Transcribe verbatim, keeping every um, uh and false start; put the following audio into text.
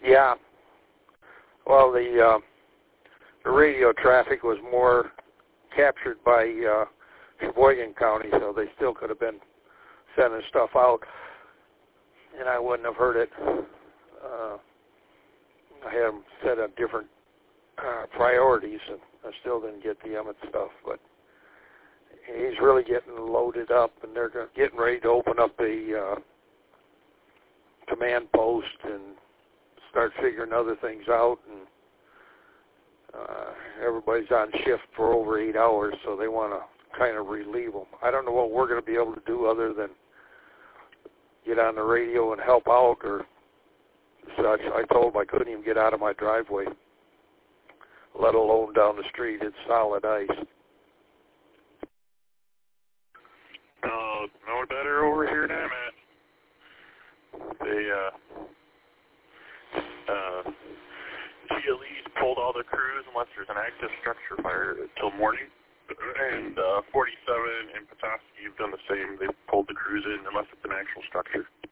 Yeah. Well, the uh, the radio traffic was more captured by uh, Sheboygan County, so they still could have been sending stuff out, and I wouldn't have heard it. Uh, I had them set on different uh, priorities, and I still didn't get the Emmett stuff, but he's really getting loaded up, and they're getting ready to open up a uh, command post and start figuring other things out, and uh, everybody's on shift for over eight hours, so they want to kind of relieve them. I don't know what we're going to be able to do other than get on the radio and help out or such. I told them I couldn't even get out of my driveway, let alone down the street. It's solid ice. Oh, no better over here than I'm at. They, uh, uh, G L E's pulled all the crews unless there's an active structure fire until morning. And uh, forty-seven and Petoskey have done the same. They've pulled the crews in unless it's an actual structure.